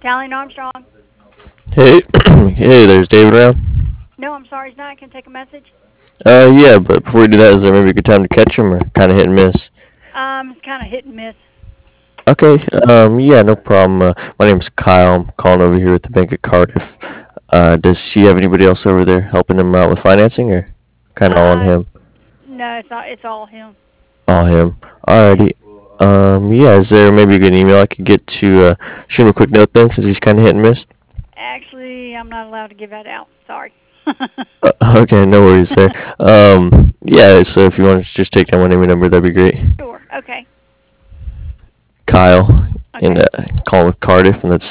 Colleen Armstrong. Hey, hey, there's David around. No, I'm sorry, he's not. Can I take a message? Yeah, but before we do that, is there maybe a good time to catch him or kind of hit and miss? It's kind of hit and miss. Okay, yeah, no problem. My name's Kyle. I'm calling over here with the Bank of Cardiff. Does she have anybody else over there helping him out with financing or kind of all on Uh, him? no, it's not. It's all him. All him. Yeah. Alrighty. Yeah, is there maybe a good email I could get to shoot him a quick note then since he's kind of hit and miss? Actually, I'm not allowed to give that out. Sorry. Okay, no worries there. Yeah, so if you want to just take down my name and number, that'd be great. Sure. Okay. Kyle, and Okay. calling with Cardiff, and that's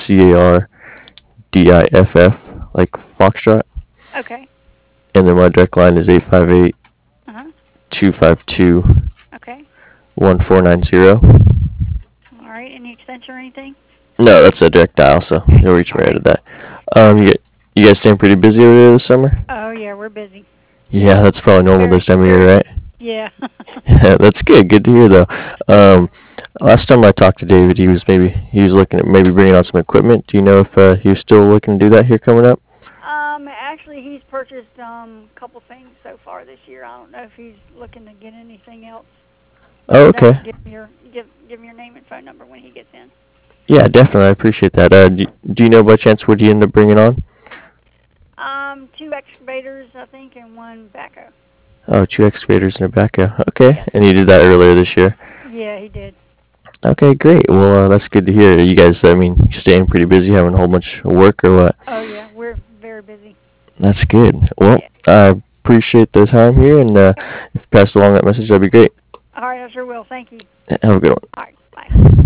Cardiff, like Foxtrot. Okay. And then my direct line is 858 Uh huh. 252 Okay. 1490. All right. Any extension or anything? No, that's a direct dial, so you'll reach All me right right. at that. Okay. You guys staying pretty busy over there this summer? Oh yeah, we're busy. Yeah, that's probably normal Very, this time of year, very. right? Yeah. Yeah, that's good. Good to hear, though. Um, Last time I talked to David, he was looking at maybe bringing on some equipment. Do you know if he was still looking to do that here coming up? Actually, he's purchased a couple things so far this year. I don't know if he's looking to get anything else, but Oh, you'd have okay. to give him your name and phone number when he gets in. Yeah, definitely. I appreciate that. Do you know by chance what he ended up bringing on? Two excavators, I think, and one backhoe. Oh, two excavators and a backhoe. Okay, Yeah. and you did that earlier this year. Yeah, he did. Okay, great. Well, that's good to hear. You guys, I mean, staying pretty busy, having a whole bunch of work or what? Oh yeah, we're very busy. That's good. Well, Yeah. I appreciate the time here, and Okay. if you pass along that message, that'd be great. All right, I sure will. Thank you. Have a good one. All right. Bye.